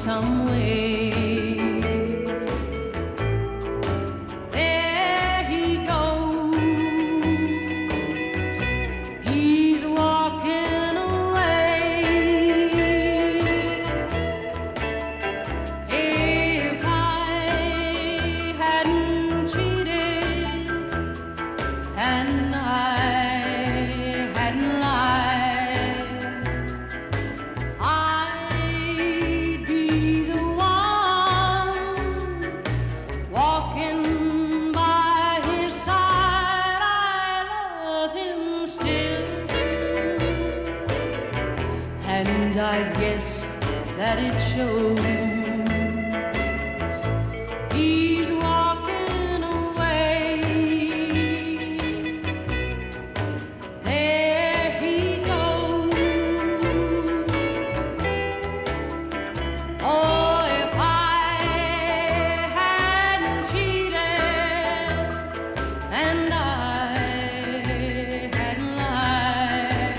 some way. There he goes, he's walking away. If I hadn't cheated and I hadn't lied, I'd be the one walking by his side. I love him still, and I guess that it shows. He's walking away. There he goes. Oh, if I hadn't cheated and I hadn't lied,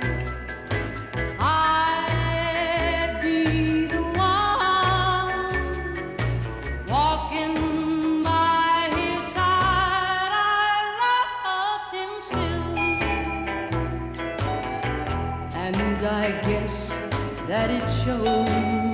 I'd be the one walking by his side. I love him still, and I guess that it shows.